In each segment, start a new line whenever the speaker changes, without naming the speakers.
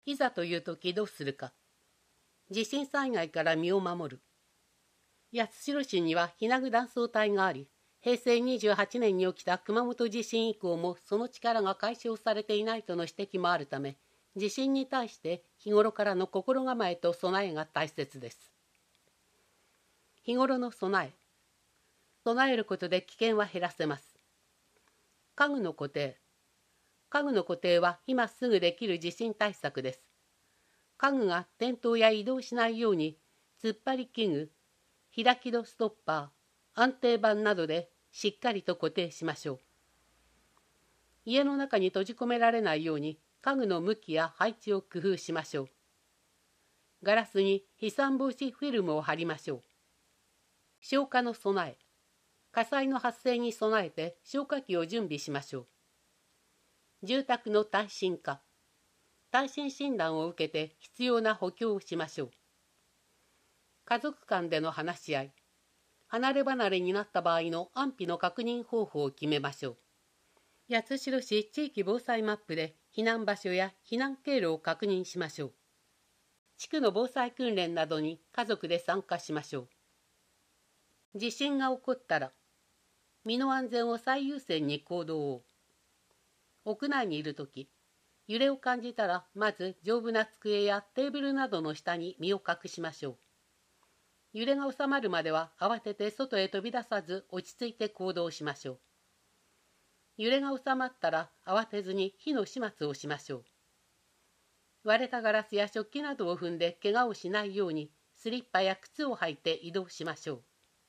いざという時どうするか。地震災害から身を守る。八代市には避難断層帯があり、平成28年に起きた熊本地震以降もその力が解消されていないとの指摘もあるため、地震に対して日頃からの心構えと備えが大切です。日頃の備え。備えることで危険は減らせます。家具の固定。家具の固定は今すぐできる地震対策です。家具が転倒や移動しないように、突っ張り器具、開き戸ストッパー、安定板などでしっかりと固定しましょう。家の中に閉じ込められないように家具の向きや配置を工夫しましょう。ガラスに飛散防止フィルムを貼りましょう。消火の備え。火災の発生に備えて消火器を準備しましょう。住宅の耐震化。耐震診断を受けて必要な補強をしましょう。家族間での話し合い。離れ離れになった場合の安否の確認方法を決めましょう。八代市地域防災マップで避難場所や避難経路を確認しましょう。地区の防災訓練などに家族で参加しましょう。地震が起こったら、身の安全を最優先に行動を。屋内にいるとき、揺れを感じたらまず丈夫な机やテーブルなどの下に身を隠しましょう。揺れが収まるまでは慌てて外へ飛び出さず落ち着いて行動しましょう。揺れが収まったら慌てずに火の始末をしましょう。割れたガラスや食器などを踏んで怪我をしないようにスリッパや靴を履いて移動しましょう。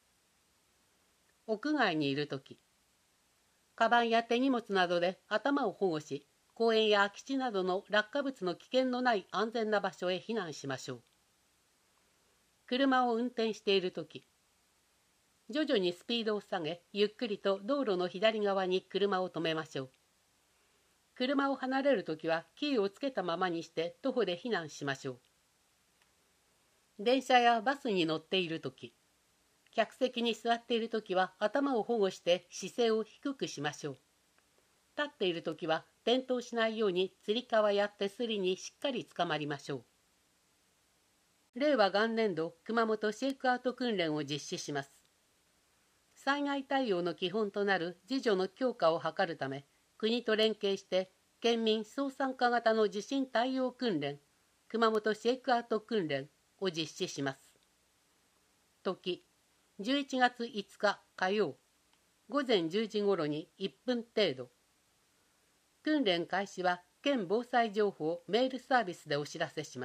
屋外にいるとき、カバンや手荷物などで頭を保護し、公園や空き地などの落下物の危険のない安全な場所へ避難しましょう。車を運転しているとき、徐々にスピードを下げ、ゆっくりと道路の左側に車を止めましょう。車を離れるときはキーをつけたままにして徒歩で避難しましょう。電車やバスに乗っているとき、客席に座っているときは頭を保護して姿勢を低くしましょう。立っているときは転倒しないようにつり革や手すりにしっかりつかまりましょう。令和元年度熊本シェイクアウト訓練を実施します。災害対応の基本となる自助の強化を図るため、国と連携して県民総参加型の地震対応訓練、熊本シェイクアウト訓練を実施します。時、11月5日火曜、午前10時ごろに1分程度。訓練開始は県防災情報メールサービスでお知らせします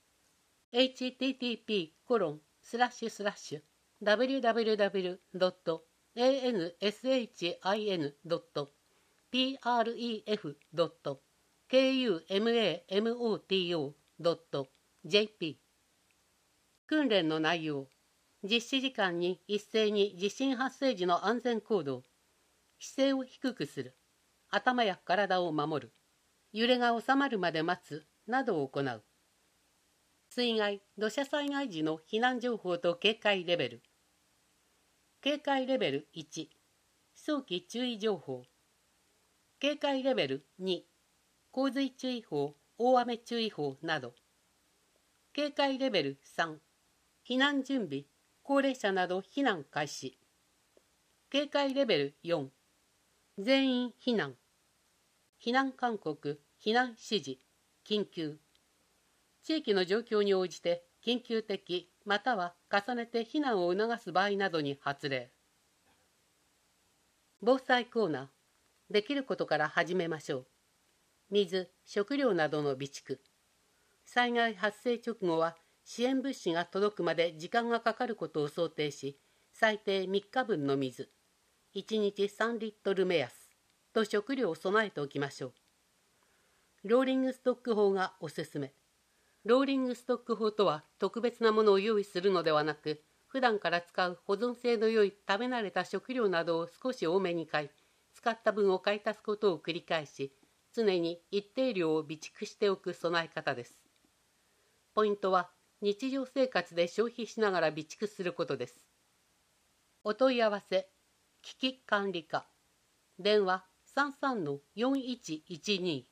。http://www.ansifg.kumamoto.jp 訓練の内容。実施時間に一斉に地震発生時の安全行動。姿勢を低くする。頭や体を守る。揺れが収まるまで待つ。などを行う。水害・土砂災害時の避難情報と警戒レベル。警戒レベル1、早期注意情報。警戒レベル2、洪水注意報、大雨注意報など。警戒レベル3、避難準備、高齢者など避難開始。警戒レベル4、全員避難。避難勧告、避難指示、緊急。地域の状況に応じて緊急的または重ねて避難を促す場合などに発令。防災コーナー。できることから始めましょう。水、食料などの備蓄。災害発生直後は支援物資が届くまで時間がかかることを想定し、最低3日分の水、1日3リットル目安と食料を備えておきましょう。ローリングストック法がおすすめ。ローリングストック法とは特別なものを用意するのではなく、普段から使う保存性の良い食べ慣れた食料などを少し多めに買い、使った分を買い足すことを繰り返し、常に一定量を備蓄しておく備え方です。ポイントは、日常生活で消費しながら備蓄することです。お問い合わせ、危機管理課。電話33-4112